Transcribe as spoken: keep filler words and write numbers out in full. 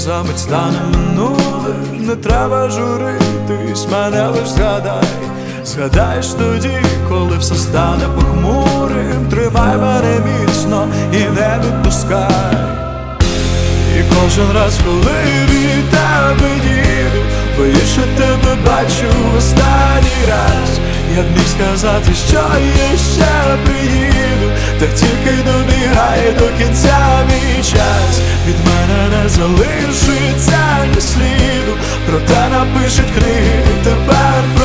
Замить стане минулим, не треба журитись, мене лиш згадай. Згадаєш тоді, коли все стане похмурим. Тримай мене міцно і не відпускай. І кожен раз, коли від тебе їду, боюсь, що тебе бачу в останній раз. Я б міг сказати, що я ще приїду, так тільки добігає до кінця мій час. Від мене не залишиться ні сліду, проте напишуть книги тепер.